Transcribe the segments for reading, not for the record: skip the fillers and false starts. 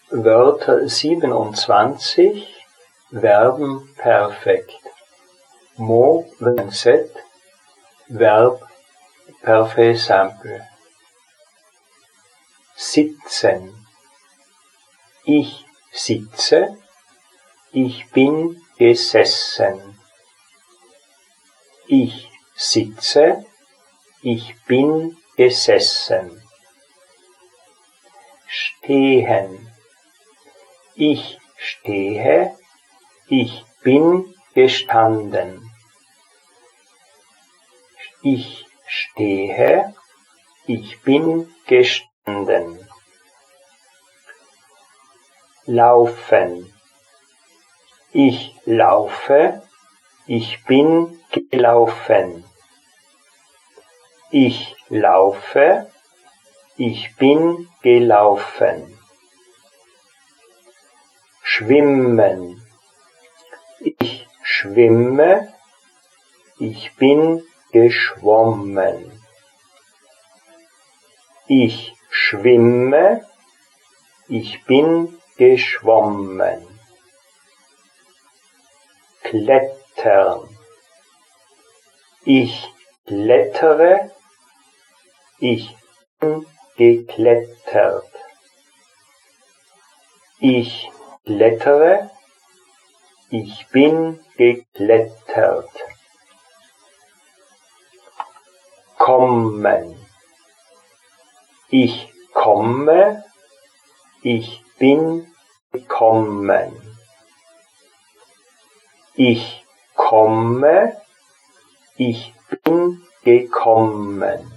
Wörter 27, Verben perfekt. Mot 27, Verb parfait simple. Sitzen. Ich sitze, ich bin gesessen. Ich sitze, ich bin gesessen. Stehen. Ich stehe, ich bin gestanden. Ich stehe, ich bin gestanden. Laufen. Ich laufe, ich bin gelaufen. Ich laufe, ich bin gelaufen. Schwimmen. Ich schwimme, ich bin geschwommen. Ich schwimme, ich bin geschwommen. Klettern. Ich klettere, ich bin geklettert. Ich klettere, ich bin geklettert. Kommen. Ich komme, ich bin gekommen. Ich komme, ich bin gekommen.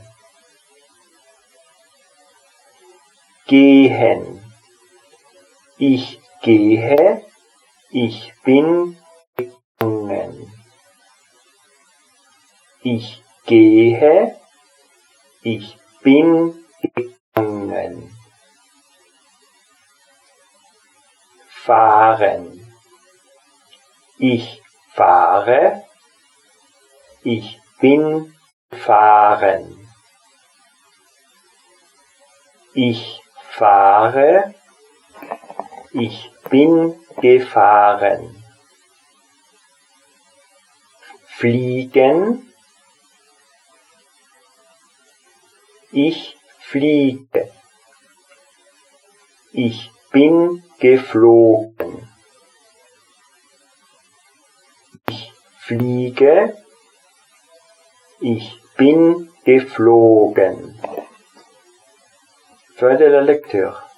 Gehen. Ich gehe, ich bin gegangen. Ich gehe, ich bin gegangen. Fahren. Ich fahre, ich bin gefahren. Ich fahre, ich bin gefahren. Fliegen. Ich fliege. Ich bin geflogen. Ich fliege. Ich bin geflogen. Fin de la lecture.